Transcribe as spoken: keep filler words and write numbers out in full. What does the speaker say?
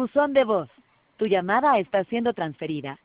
Buzón de voz. Tu llamada está siendo transferida.